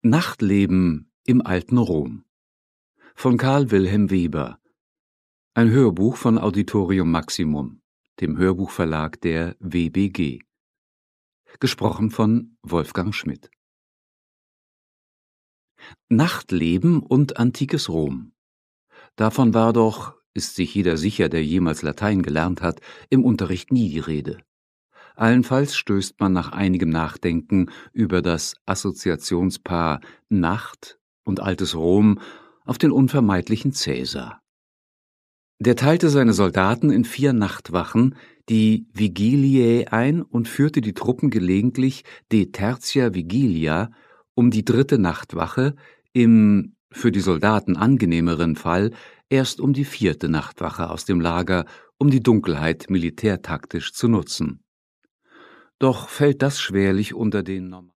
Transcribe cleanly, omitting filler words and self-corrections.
Nachtleben im alten Rom von Karl Wilhelm Weber. Ein Hörbuch von Auditorium Maximum, dem Hörbuchverlag der WBG. Gesprochen von Wolfgang Schmidt. Nachtleben und antikes Rom. Davon war doch, ist sich jeder sicher, der jemals Latein gelernt hat, im Unterricht nie die Rede. Allenfalls stößt man nach einigem Nachdenken über das Assoziationspaar Nacht und altes Rom auf den unvermeidlichen Cäsar. Der teilte seine Soldaten in 4 Nachtwachen, die Vigiliae, ein und führte die Truppen gelegentlich de tertia vigilia, um die 3. Nachtwache, im für die Soldaten angenehmeren Fall erst um die 4. Nachtwache aus dem Lager, um die Dunkelheit militärtaktisch zu nutzen. Doch fällt das schwerlich unter den